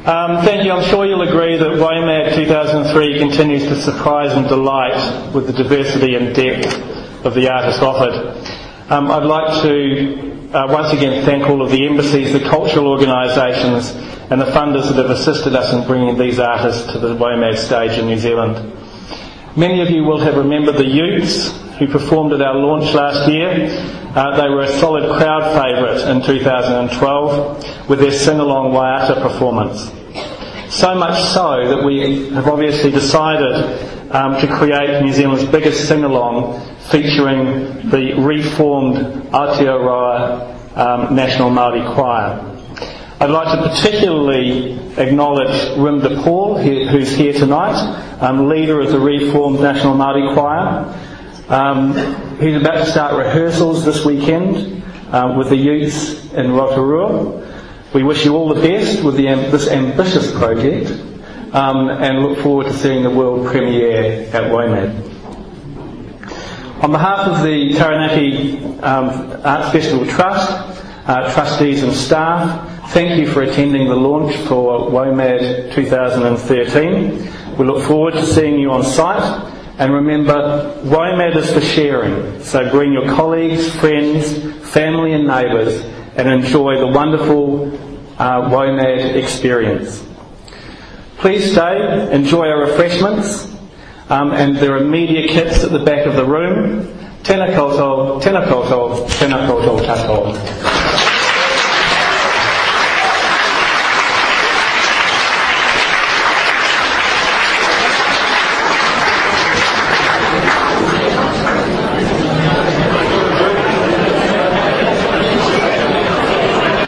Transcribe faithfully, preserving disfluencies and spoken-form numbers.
Um, thank you. I'm sure you'll agree that WOMAD two thousand three continues to surprise and delight with the diversity and depth of the artists offered. Um, I'd like to uh, once again thank all of the embassies, the cultural organisations and the funders that have assisted us in bringing these artists to the WOMAD stage in New Zealand. Many of you will have remembered the Utes who performed at our launch last year. Uh, they were a solid crowd favourite in two thousand twelve with their sing-along Waiata performance. So much so that we have obviously decided um, to create New Zealand's biggest sing-along featuring the reformed Aotearoa um, National Māori Choir. I'd like to particularly acknowledge Rimda Paul, who's here tonight, um, leader of the reformed National Māori Choir. Um, he's about to start rehearsals this weekend uh, with the Utes in Rotorua. We wish you all the best with the, this ambitious project um, and look forward to seeing the world premiere at WOMAD. On behalf of the Taranaki um, Arts Festival Trust, uh, trustees and staff, thank you for attending the launch for WOMAD two thousand thirteen. We look forward to seeing you on site. And remember, WOMAD is for sharing, so bring your colleagues, friends, family and neighbours and enjoy the wonderful uh, WOMAD experience. Please stay, enjoy our refreshments, um, and there are media kits at the back of the room. Tēnā koutou, tēnā koutou, tēnā koutou tātou.